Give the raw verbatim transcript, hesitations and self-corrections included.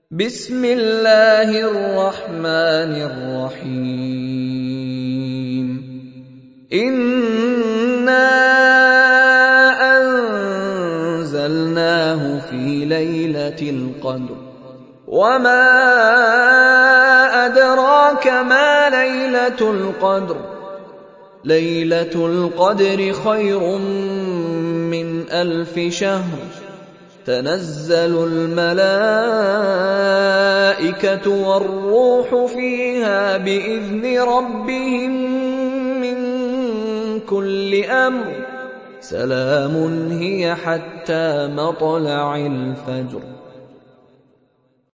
بسم الله الرحمن الرحيم إنا أنزلناه في ليلة القدر وما أدراك ما ليلة القدر ليلة القدر خير من ألف شهر تنزل الملائكة والروح فيها بإذن ربهم من كل أمر سلام هي حتى مطلع الفجر.